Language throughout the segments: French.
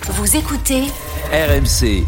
Vous écoutez RMC.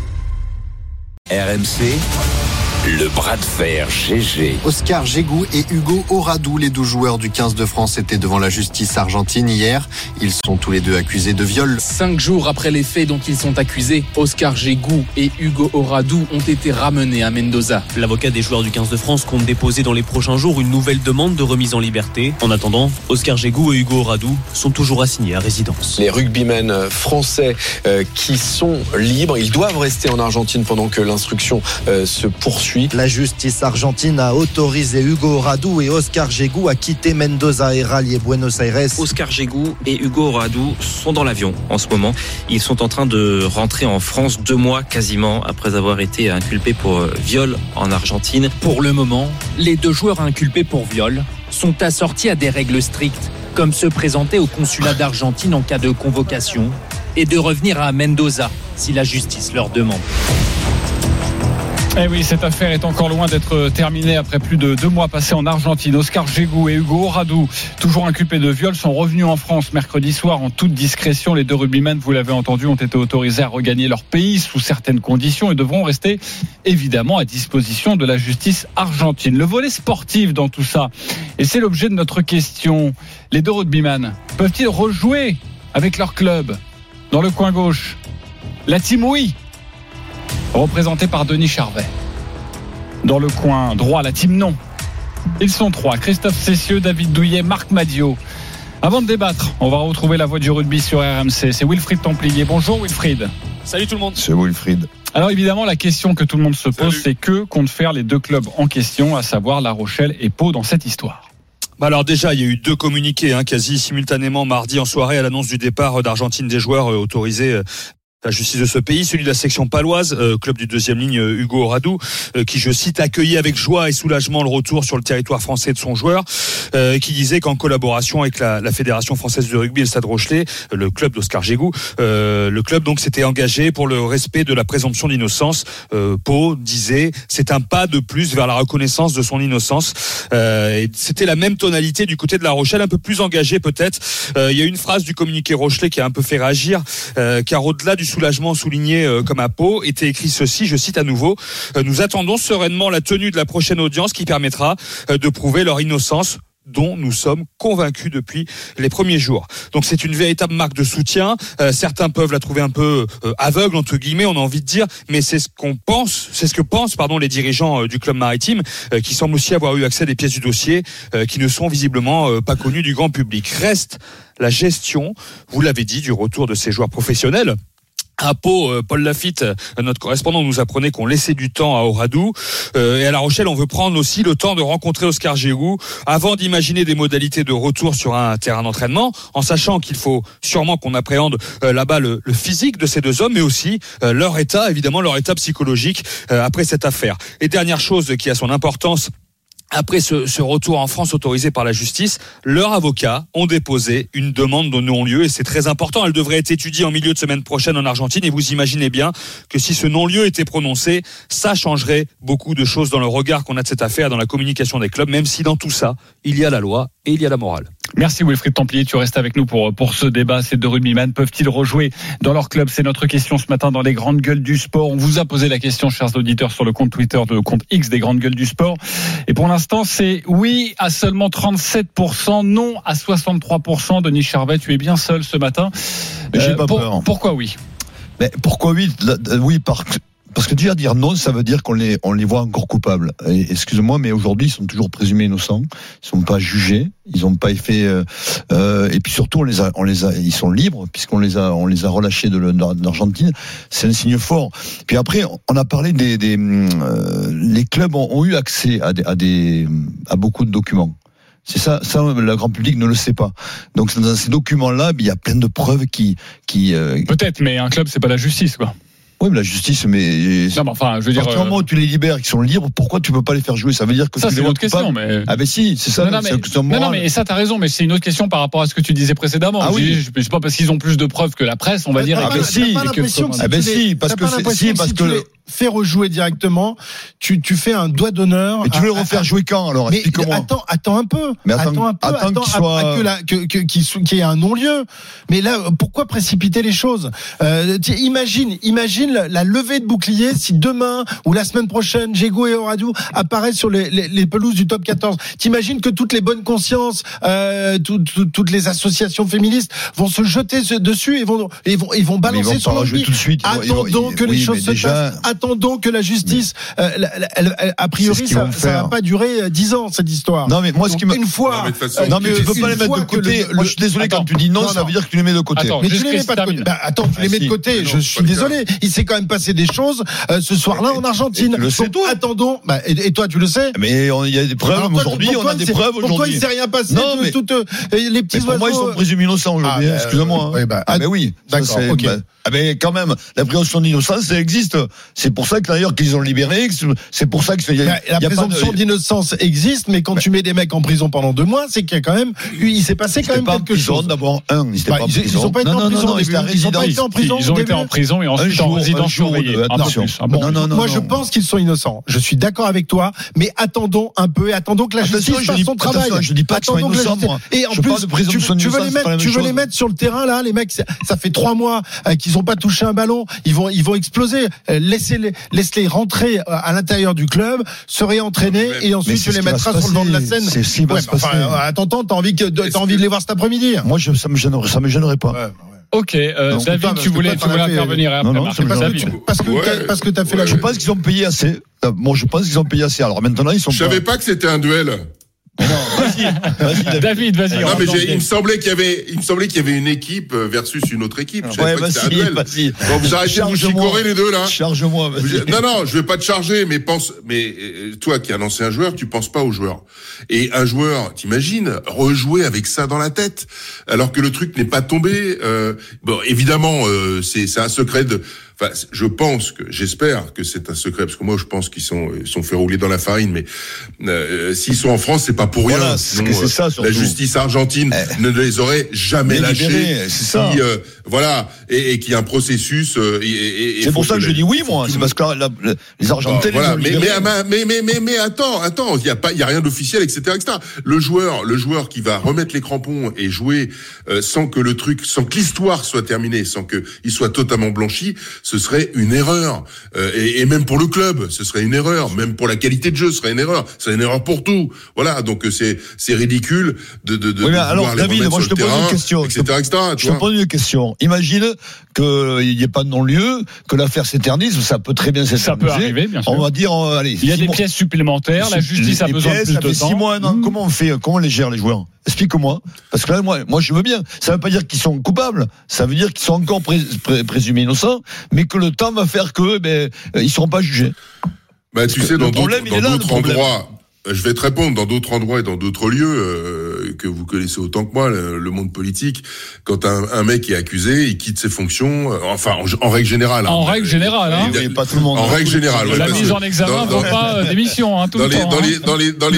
RMC, le bras de fer GG. Oscar Gégou et Hugo Oradou, les 12 joueurs du 15 de France, étaient devant la justice argentine hier. Ils sont tous les deux accusés de viol. 5 jours après les faits dont ils sont accusés, Oscar Gégou et Hugo Oradou ont été ramenés à Mendoza. L'avocat des joueurs du 15 de France compte déposer dans les prochains jours une nouvelle demande de remise en liberté. En attendant, Oscar Gégou et Hugo Oradou sont toujours assignés à résidence. Les rugbymen français qui sont libres, ils doivent rester en Argentine pendant que l'instruction se poursuit. La justice argentine a autorisé Hugo Oradou et Oscar Gégou à quitter Mendoza et rallier Buenos Aires. Oscar Gégou et Hugo Oradou sont dans l'avion en ce moment. Ils sont en train de rentrer en France 2 mois quasiment après avoir été inculpés pour viol en Argentine. Pour le moment, les 2 joueurs inculpés pour viol sont assortis à des règles strictes, comme se présenter au consulat d'Argentine en cas de convocation et de revenir à Mendoza si la justice leur demande. Eh oui, cette affaire est encore loin d'être terminée après plus de 2 mois passés en Argentine. Oscar Gégou et Hugo Oradou, toujours inculpés de viol, sont revenus en France mercredi soir en toute discrétion. Les 2 rugbymen, vous l'avez entendu, ont été autorisés à regagner leur pays sous certaines conditions et devront rester évidemment à disposition de la justice argentine. Le volet sportif dans tout ça, et c'est l'objet de notre question. Les 2 rugbymen peuvent-ils rejouer avec leur club dans le coin gauche? La team oui, représenté par Denis Charvet. Dans le coin droit, la team non. Ils sont 3, Christophe Cessieux, David Douillet, Marc Madiot. Avant de débattre, on va retrouver la voix du rugby sur RMC. C'est Wilfried Templier. Bonjour Wilfried. Salut tout le monde. C'est Wilfried. Alors évidemment, la question que tout le monde se pose, c'est que comptent faire les 2 clubs en question, à savoir La Rochelle et Pau, dans cette histoire? Alors déjà, il y a eu 2 communiqués quasi simultanément mardi en soirée à l'annonce du départ d'Argentine des joueurs autorisés. La justice de ce pays, celui de la section paloise, club du 2e ligne Hugo Oradou, qui, je cite, accueillit avec joie et soulagement le retour sur le territoire français de son joueur, qui disait qu'en collaboration avec la Fédération française de rugby et le Stade Rochelet, le club d'Oscar Gégou, le club donc s'était engagé pour le respect de la présomption d'innocence. Pau disait, c'est un pas de plus vers la reconnaissance de son innocence. Et c'était la même tonalité du côté de La Rochelle, un peu plus engagé peut-être. Il y a une phrase du communiqué Rochelet qui a un peu fait réagir, car au-delà du soulagement souligné comme à Pau, était écrit ceci, je cite à nouveau, nous attendons sereinement la tenue de la prochaine audience qui permettra de prouver leur innocence, dont nous sommes convaincus depuis les premiers jours. Donc c'est une véritable marque de soutien. Certains peuvent la trouver un peu aveugle entre guillemets, on a envie de dire, mais c'est ce que pensent les dirigeants du club maritime, qui semblent aussi avoir eu accès à des pièces du dossier qui ne sont visiblement pas connues du grand public. Reste la gestion, vous l'avez dit, du retour de ces joueurs professionnels. À Pau, Paul Lafitte, notre correspondant, nous apprenait qu'on laissait du temps à Oradou. Et à La Rochelle, on veut prendre aussi le temps de rencontrer Oscar Gégou avant d'imaginer des modalités de retour sur un terrain d'entraînement, en sachant qu'il faut sûrement qu'on appréhende là-bas le physique de ces 2 hommes, mais aussi leur état psychologique après cette affaire. Et dernière chose qui a son importance, après ce retour en France autorisé par la justice, leurs avocats ont déposé une demande de non-lieu et c'est très important. Elle devrait être étudiée en milieu de semaine prochaine en Argentine et vous imaginez bien que si ce non-lieu était prononcé, ça changerait beaucoup de choses dans le regard qu'on a de cette affaire, dans la communication des clubs, même si dans tout ça, il y a la loi et il y a la morale. Merci Wilfried Templier, tu restes avec nous pour ce débat. Ces 2 rugbymen peuvent-ils rejouer dans leur club? C'est notre question ce matin dans les grandes gueules du sport. On vous a posé la question, chers auditeurs, sur le compte Twitter de compte X des grandes gueules du sport. Et pour l'instant, c'est oui à seulement 37%, non à 63%. Denis Charvet, tu es bien seul ce matin. J'ai pas peur. Pourquoi oui? Mais pourquoi oui? Oui, parce que déjà dire non, ça veut dire qu'on les voit encore coupables. Et, excusez-moi, mais aujourd'hui, ils sont toujours présumés innocents. Ils sont pas jugés. Ils ont pas fait. Et puis surtout, ils sont libres puisqu'on les a relâchés d'Argentine. C'est un signe fort. Puis après, on a parlé les clubs ont eu accès à beaucoup de documents. C'est ça, le grand public ne le sait pas. Donc dans ces documents-là, il y a plein de preuves qui. Peut-être, mais un club, c'est pas la justice, quoi. Oui, mais la justice, mais. Non, mais enfin, je veux dire. À partir du moment où tu les libères, qui sont libres, pourquoi tu peux pas les faire jouer? Ça veut dire que ça, tu c'est une autre question, mais. Ah, ben si, c'est ça. Non, mais ça, t'as raison, mais c'est une autre question par rapport à ce que tu disais précédemment. Ah oui. C'est pas parce qu'ils ont plus de preuves que la presse, on va dire. Ah, ben si. Ah, ben si, parce que fais rejouer directement, tu fais un doigt d'honneur. Et tu veux le refaire jouer quand alors? Mais explique-moi. Attends un peu. Mais attends qu'il soit qu'il y ait un non-lieu. Mais là, pourquoi précipiter les choses? Imagine la levée de bouclier si demain ou la semaine prochaine, Jégo et Oradou apparaissent sur les pelouses du top 14. T'imagines que toutes les bonnes consciences, toutes les associations féministes vont se jeter dessus et vont balancer sur l'envie. Attendons que les choses se passent. Attendons que la justice, a priori, ça va pas durer 10 ans cette histoire. Non mais moi ce qui une fois. Non mais je veux pas les mettre de côté. Moi je suis désolé quand tu dis non, ça veut dire que tu les mets de côté. Mais tu les mets pas de côté. Attends, tu les mets de côté. Je suis désolé. Il s'est quand même passé des choses ce soir-là en Argentine. Donc attendons. Et toi, tu le sais. Mais il y a des preuves aujourd'hui. On a des preuves aujourd'hui. Pourquoi il s'est rien passé? Toutes les petits oiseaux. Pour moi, ils sont présumés innocents aujourd'hui. Excuse-moi. Ah ben oui. D'accord. Ok. Ah ben quand même, la présomption d'innocence, ça existe. C'est pour ça que d'ailleurs qu'ils ont libéré. C'est pour ça que la présomption d'innocence existe, mais quand tu mets des mecs en prison pendant 2 mois, c'est qu'il y a quand même, il s'est passé quand même quelque chose. D'abord ils sont pas été en prison. Ils ont pas été en prison. Ils ont été en prison et ensuite en résidence surveillée. Moi, je pense qu'ils sont innocents. Je suis d'accord avec toi, mais attendons un peu et attendons que la justice fasse son travail. Je dis pas qu'ils sont innocents, moi. Et en plus, tu veux les mettre sur le terrain là, les mecs. Ça fait 3 mois qu'ils ont pas touché un ballon, ils vont exploser. Laisse-les rentrer à l'intérieur du club, se réentraîner et ensuite tu les mettras sur le devant de la scène. C'est ce qui va se passer. Attends, t'as envie de les voir cet après-midi. Moi, ça me gênerait pas. Ok, David, tu voulais intervenir après. Parce que t'as fait la. Je pense qu'ils ont payé assez. Bon, je pense qu'ils ont payé assez. Alors maintenant, ils sont. Je savais pas que c'était un duel. Non, vas-y, David. Non, mais il me semblait qu'il y avait une équipe versus une autre équipe. Je savais pas que c'était un duel. Bon, vous arrêtez de vous chicorer les deux, là. Charge-moi, vas-y. Non, je vais pas te charger, mais toi qui es un ancien joueur, tu penses pas aux joueurs. Et un joueur, t'imagines, rejouer avec ça dans la tête, alors que le truc n'est pas tombé, bon, évidemment, c'est un secret enfin, j'espère que c'est un secret, parce que moi je pense qu'ils sont fait rouler dans la farine, mais s'ils sont en France, c'est pas pour rien. Voilà, sinon, c'est ça, la justice argentine ne les aurait jamais lâchés. C'est ça. Voilà, et qu'il y a un processus. C'est pour ça que je dis oui, moi. C'est parce que les Argentins. Voilà, mais attends, il y a rien d'officiel, etc. Le joueur qui va remettre les crampons et jouer sans que l'histoire soit terminée, sans que il soit totalement blanchi, ce serait une erreur. Et même pour le club, ce serait une erreur. Même pour la qualité de jeu, ce serait une erreur. C'est une erreur pour tout. Voilà, donc c'est ridicule de oui, alors, les David, moi je te pose une question. etc. Je te pose une question. Imagine qu'il n'y ait pas de non-lieu, que l'affaire s'éternise, ça peut très bien s'éterniser. Ça peut arriver, bien sûr. On va dire, allez. Il y a des pièces supplémentaires, la justice a besoin de plus de temps. 6 mois, non. Comment on fait? Comment on les gère, les joueurs? Explique-moi. Parce que là, moi, je veux bien. Ça veut pas dire qu'ils sont coupables. Ça veut dire qu'ils sont encore présumés innocents, mais que le temps va faire que, ils seront pas jugés. Bah, tu sais, dans d'autres endroits, je vais te répondre, dans d'autres endroits et dans d'autres lieux, que vous connaissez autant que moi, le monde politique, quand un mec est accusé, il quitte ses fonctions, en règle générale. En règle générale, hein. Pas tout le monde. En règle générale. La mise en examen vaut pas d'émission, tout le temps.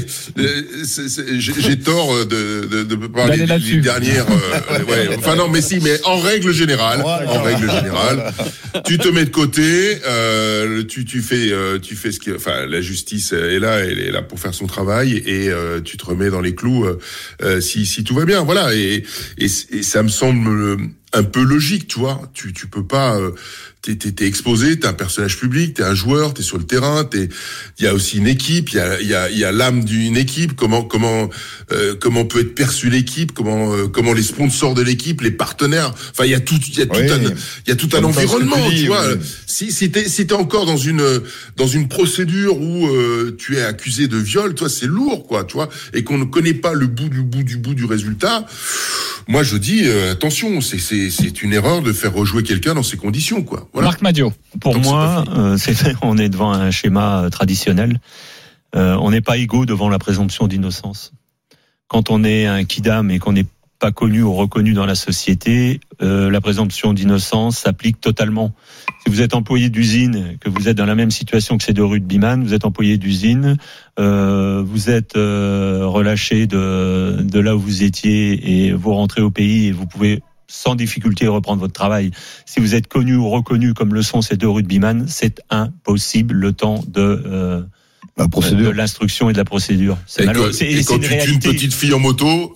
J'ai tort de parler des dernières, enfin non, mais en règle générale, tu te mets de côté, tu fais ce que, enfin, la justice est là, elle est là pour faire son travail et tu te remets dans les clous si tout va bien, voilà, et ça me semble un peu logique, tu vois. Tu peux pas, t'es exposé, t'es un personnage public, t'es un joueur, t'es sur le terrain, il y a aussi une équipe, il y a l'âme d'une équipe, comment peut être perçue l'équipe, comment les sponsors de l'équipe, les partenaires, enfin il y a tout un environnement, tu vois. Si t'es encore dans une procédure où tu es accusé de viol, toi c'est lourd, quoi, tu vois, et qu'on ne connaît pas le bout du résultat. Moi je dis attention, c'est une erreur de faire rejouer quelqu'un dans ces conditions, quoi. Voilà. Marc Madiot. Pour moi, on est devant un schéma traditionnel. On n'est pas égaux devant la présomption d'innocence. Quand on est un kidam et qu'on n'est pas connu ou reconnu dans la société, la présomption d'innocence s'applique totalement. Si vous êtes employé d'usine, que vous êtes dans la même situation que ces 2 rugbyman, vous êtes employé d'usine, vous êtes relâché de là où vous étiez et vous rentrez au pays et vous pouvez sans difficulté reprendre votre travail. Si vous êtes connu ou reconnu comme le sont ces deux rugbyman, c'est impossible le temps de l'instruction et de la procédure. C'est malheureux. Et quand tu tues une petite fille en moto,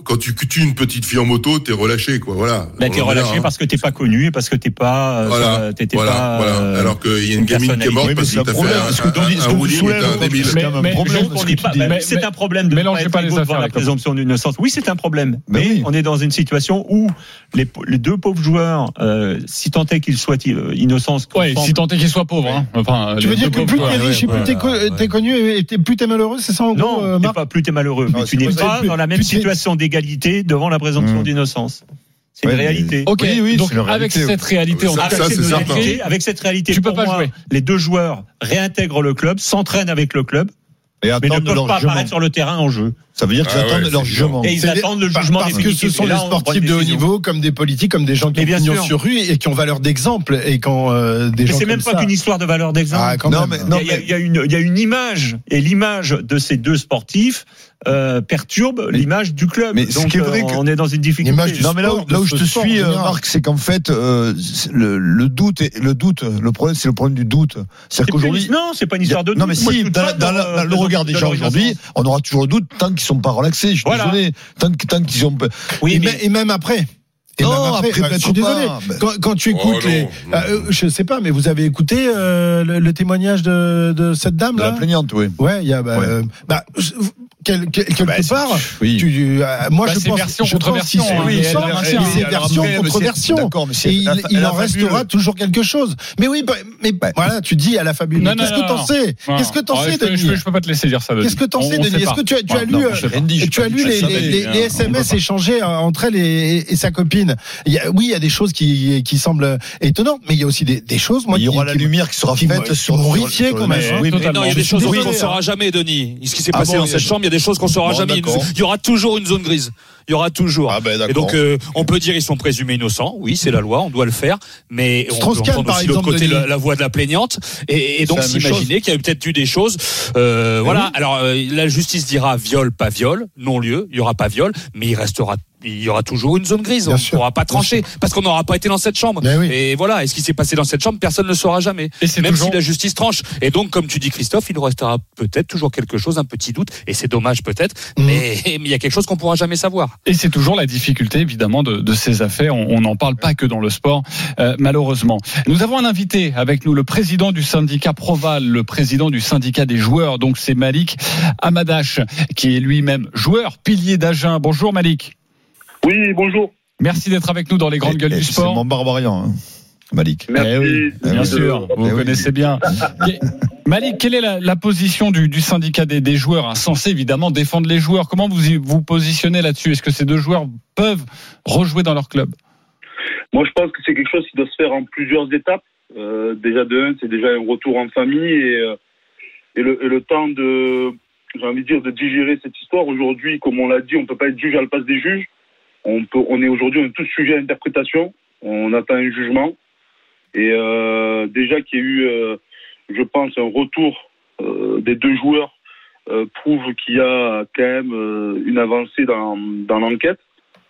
t'es relâché, quoi. Voilà. Ben, t'es relâché parce que t'es pas connu et parce que t'es pas. Voilà. Alors qu'il y a une gamine qui est morte parce que t'as fait un wheeling et t'es un débile. C'est un problème de ne pas être égaux devant la présomption d'innocence. Oui, c'est un problème. Mais on est dans une situation où les deux pauvres joueurs, si tant est qu'ils soient innocents, si tant est qu'ils soient pauvres. Enfin, tu veux dire que plus t'es riche et plus t'es connu et plus t'es malheureux, c'est ça en gros? Non, t'es pas plus t'es malheureux, mais tu n'es pas dans la même situation d'égalité devant la présomption d'innocence. C'est une réalité. Ok, oui, donc avec cette réalité, avec cette réalité, tu peux pas jouer. Les deux joueurs réintègrent le club, s'entraînent avec le club, mais ne peuvent pas apparaître sur le terrain en jeu. Ça veut dire qu'ils attendent leur jugement. Et ils attendent le jugement parce que ce sont des sportifs de haut niveau, comme des politiques, comme des gens qui ont pignon sur rue et qui ont valeur d'exemple. Et quand des gens c'est même pas qu'une histoire de valeur d'exemple. Il y a une image, et l'image de ces deux sportifs perturbe l'image du club. Mais donc, on est dans une difficulté. Non, mais là où je te suis, Marc, c'est qu'en fait, le doute, le problème, c'est le problème du doute. C'est-à-dire qu'aujourd'hui, non, c'est pas une histoire de doute. Non, mais si, dans le regard des gens aujourd'hui, on aura toujours le doute tant qu'ils sont pas relaxés. Je suis désolé. Tant qu'ils ont. Oui, et même après. Et non, après je suis désolé. Quand tu écoutes je sais pas, mais vous avez écouté le témoignage de cette dame là, la plaignante, oui. Ouais, il y a quelque part, moi je pense version contre version, c'est version contre version. D'accord, mais il en restera toujours quelque chose. Mais oui, mais voilà, tu dis à la fabule. Qu'est-ce que t'en sais? Qu'est-ce que t'en sais, Denis? Je peux pas te laisser dire ça. Qu'est-ce que t'en sais, Denis? Est-ce que tu as lu les SMS échangés entre elle et sa copine? Il y a des choses qui semblent étonnantes, mais il y a aussi des choses. Il y aura la lumière qui sera faite sur horrifié quand même. Oui, mais non, il y a des choses qu'on ne saura jamais, Denis. Ce qui s'est passé dans cette chambre, il y a des choses qu'on saura jamais. Il y aura toujours une zone grise. Il y aura toujours. Et donc, on peut dire ils sont présumés innocents. Oui, c'est la loi, on doit le faire. Mais on peut entendre aussi de l'autre côté la voix de la plaignante. Et donc, s'imaginer qu'il y a peut-être eu des choses. Voilà. Alors, la justice dira viol, pas viol, non-lieu. Il y aura pas viol, mais il y aura toujours une zone grise. On ne pourra pas trancher parce qu'on n'aura pas été dans cette chambre. Et voilà. Et ce qui s'est passé dans cette chambre, personne ne le saura jamais. Même si la justice tranche. Et donc, comme tu dis, Christophe, il nous restera peut-être toujours quelque chose, un petit doute. Et c'est dommage peut-être. Mais il y a quelque chose qu'on pourra jamais savoir. Et c'est toujours la difficulté, évidemment, de ces affaires. On n'en parle pas que dans le sport, malheureusement. Nous avons un invité avec nous, le président du syndicat Proval, le président du syndicat des joueurs. Donc, c'est Malik Amadash, qui est lui-même joueur, pilier d'Agen. Bonjour, Malik. Oui, bonjour. Merci d'être avec nous dans les grandes gueules du sport. C'est mon barbarian, Malik. Merci. Bien sûr, vous connaissez bien. Malik, quelle est la position du syndicat des joueurs, censé évidemment défendre les joueurs? Comment vous positionnez là-dessus? Est-ce que ces deux joueurs peuvent rejouer dans leur club? Moi, je pense que c'est quelque chose qui doit se faire en plusieurs étapes. Déjà c'est déjà un retour en famille et le temps j'ai envie de dire, de digérer cette histoire. Aujourd'hui, comme on l'a dit, on peut pas être juge à la place des juges. On est tous sujets à l'interprétation. On attend un jugement. Et déjà qu'il y a eu, je pense, un retour des deux joueurs prouve qu'il y a quand même une avancée dans l'enquête.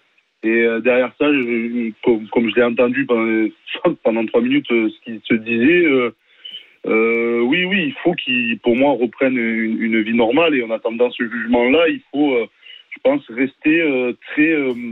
Et derrière ça, comme je l'ai entendu pendant 3 minutes, ce qui se disait, oui, il faut qu'ils, pour moi, reprennent une vie normale. Et en attendant ce jugement-là, il faut, je pense, rester très,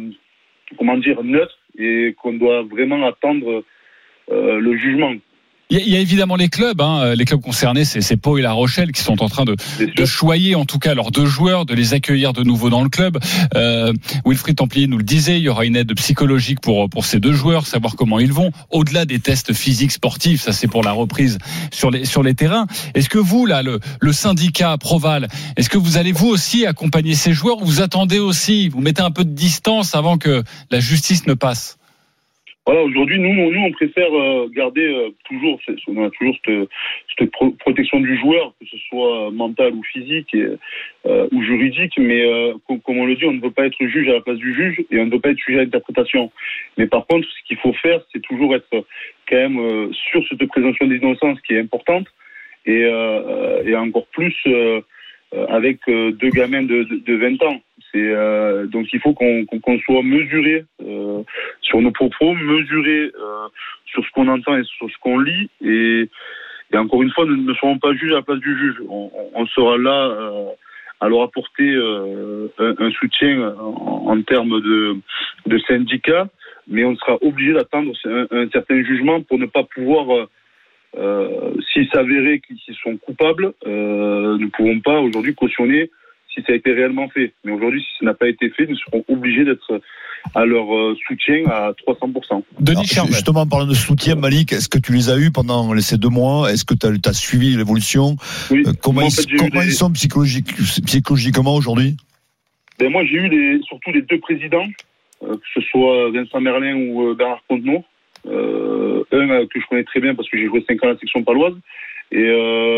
neutre, et qu'on doit vraiment attendre le jugement. Il y a évidemment les clubs concernés, c'est Pau et La Rochelle qui sont en train de choyer en tout cas leurs deux joueurs, de les accueillir de nouveau dans le club. Wilfried Templier nous le disait, il y aura une aide psychologique pour ces deux joueurs, savoir comment ils vont, au-delà des tests physiques sportifs, ça c'est pour la reprise sur les terrains. Est-ce que vous, là, le syndicat Proval, est-ce que vous allez vous aussi accompagner ces joueurs, ou vous attendez aussi, vous mettez un peu de distance avant que la justice ne passe? Voilà, aujourd'hui, nous, on préfère garder toujours cette protection du joueur, que ce soit mentale ou physique ou juridique. Mais comme on le dit, on ne veut pas être juge à la place du juge et on ne veut pas être sujet à l'interprétation. Mais par contre, ce qu'il faut faire, c'est toujours être quand même sur cette présomption d'innocence qui est importante et encore plus avec deux gamins de 20 ans. Donc il faut qu'on soit mesuré sur nos propos, mesuré sur ce qu'on entend et sur ce qu'on lit. Et encore une fois, ne serons pas juges à la place du juge. On sera là à leur apporter un soutien en termes de syndicats, mais on sera obligé d'attendre un certain jugement pour ne pas pouvoir, s'il s'avérait qu'ils sont coupables, nous ne pouvons pas aujourd'hui cautionner si ça a été réellement fait. Mais aujourd'hui, si ça n'a pas été fait, nous serons obligés d'être à leur soutien à 300%. Justement, en parlant de soutien, Malik, est-ce que tu les as eus pendant ces 2 mois? Est-ce que tu as suivi l'évolution? Oui. Comment ils sont psychologiquement aujourd'hui? Moi, j'ai eu surtout les 2 présidents, que ce soit Vincent Merlin ou Bernard Contenot. Un que je connais très bien parce que j'ai joué 5 ans à la section paloise. Et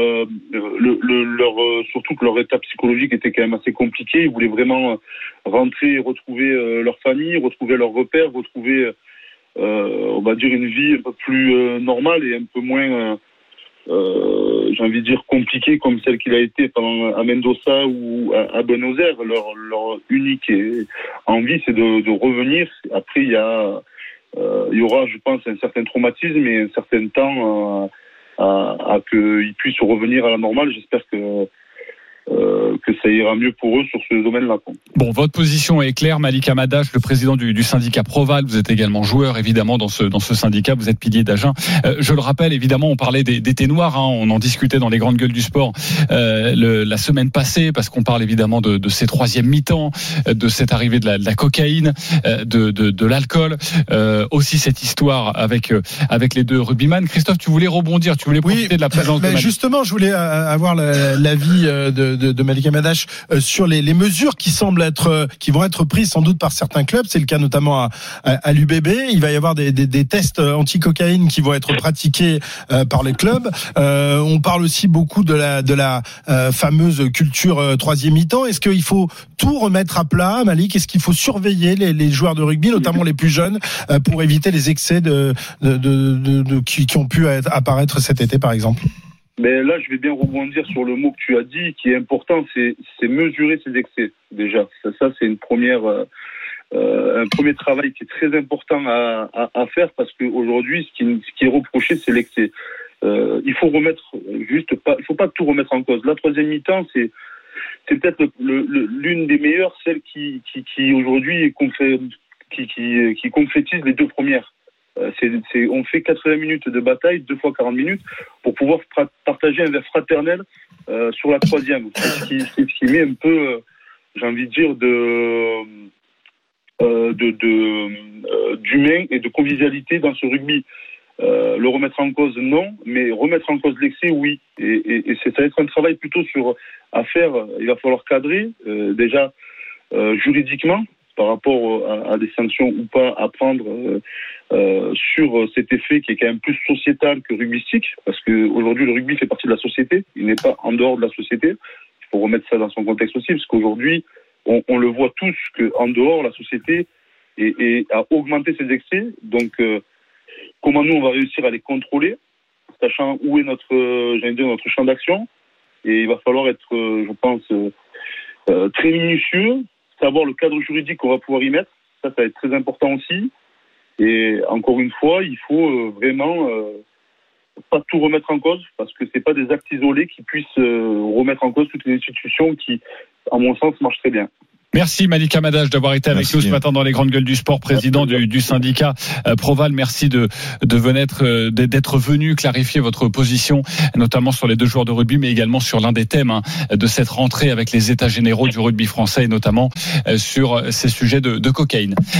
surtout que leur état psychologique était quand même assez compliqué. Ils voulaient vraiment rentrer et retrouver leur famille, retrouver leurs repères, retrouver, on va dire, une vie un peu plus normale et un peu moins, j'ai envie de dire, compliquée comme celle qu'il a été à Mendoza ou à Buenos Aires. Leur unique envie, c'est de revenir. Après, il y aura, je pense, un certain traumatisme et un certain temps à qu'ils puissent revenir à la normale. J'espère que ça ira mieux pour eux sur ce domaine-là. Bon, votre position est claire, Malik Hamadash, le président du syndicat Proval. Vous êtes également joueur, évidemment, dans ce syndicat. Vous êtes pilier d'Agen. Je le rappelle, évidemment, on parlait des noirs. On en discutait dans les grandes gueules du sport la semaine passée, parce qu'on parle évidemment de ces 3e mi-temps, de cette arrivée de la cocaïne, de l'alcool. Aussi cette histoire avec les 2 rugbyman. Christophe, tu voulais rebondir, tu voulais profiter de la présence de Malik. Justement, je voulais avoir l'avis de Malik Hamadash sur les mesures qui vont être prises sans doute par certains clubs. C'est le cas notamment à l'UBB. Il va y avoir des tests anti-cocaïne qui vont être pratiqués par les clubs. On parle aussi beaucoup de la fameuse culture 3e mi-temps. Est-ce qu'il faut tout remettre à plat, Malik? Est-ce qu'il faut surveiller les joueurs de rugby, notamment les plus jeunes, pour éviter les excès qui ont pu apparaître cet été, par exemple? Mais là, je vais bien rebondir sur le mot que tu as dit, qui est important, c'est mesurer ces excès, déjà. Ça c'est un premier travail qui est très important à faire, parce qu'aujourd'hui, ce qui est reproché, c'est l'excès. Il faut il faut pas tout remettre en cause. La 3e mi-temps, c'est peut-être l'une des meilleures, celle qui aujourd'hui qui concrétise les 2 premières. On fait 80 minutes de bataille, 2 fois 40 minutes, pour pouvoir partager un verre fraternel sur la 3e. C'est ce qui met un peu, j'ai envie de dire, d'humain et de convivialité dans ce rugby. Le remettre en cause, non, mais remettre en cause l'excès, oui. Et ça va être un travail plutôt à faire. Il va falloir cadrer, déjà juridiquement, par rapport à des sanctions ou pas à prendre sur cet effet qui est quand même plus sociétal que rugbystique, parce qu'aujourd'hui le rugby fait partie de la société, il n'est pas en dehors de la société. Il faut remettre ça dans son contexte aussi, parce qu'aujourd'hui on le voit tous qu'en dehors la société a augmenté ses excès. Donc comment nous on va réussir à les contrôler, sachant où est notre champ d'action, et il va falloir être, je pense, très minutieux, savoir le cadre juridique qu'on va pouvoir y mettre. Ça va être très important aussi. Et encore une fois, il faut vraiment pas tout remettre en cause, parce que c'est pas des actes isolés qui puissent remettre en cause toute une institution qui, à mon sens, marche très bien. Merci Malik Hamadash d'avoir été avec nous ce matin dans les grandes gueules du sport, président du syndicat Proval. Merci d'être venu clarifier votre position, notamment sur les 2 joueurs de rugby, mais également sur l'un des thèmes de cette rentrée avec les états généraux du rugby français, et notamment sur ces sujets de cocaïne.